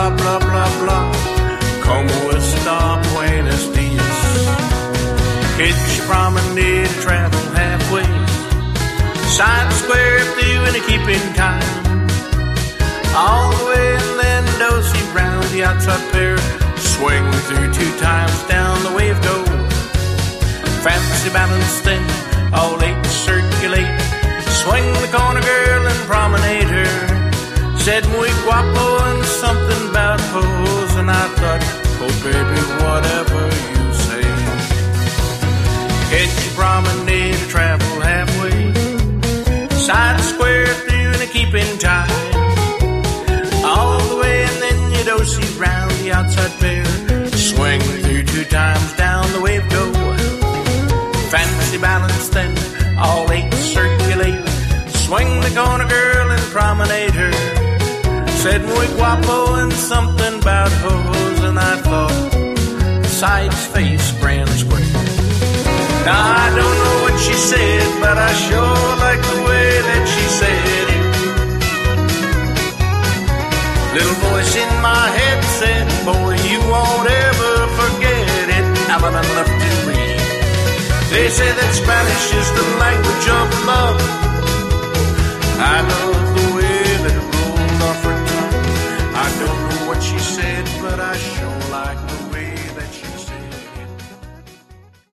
blah, blah, blah, blah. Como está, buenos dias. Hitch promenade, travel halfway. Side square through and a keeping time. All the way in Mendoza, round the outside pair. Swing through 2 times, down the wave go. Fancy balance then, all 8 circulate. Swing the corner girl and promenade her. Said muy guapo and something about pose. And I thought, oh baby, whatever you say. Catch your promenade, travel halfway. Side square through and a keeping time. All the way and then you don't see round the outside pair. Swing through 2 times, down the wave go. Fancy balance then, all 8 circulate. Swing the corner girl and promenade her. Said muy guapo and something about hoes. And I thought, sides face grand square. Now I don't know what she said, but I sure like the way that she said it. Little voice in my head said, boy, you won't ever forget it. I've enough to read. They say that Spanish is the language of love. I love the way that it rolled off her tongue. I don't know what she said, but I sure like the way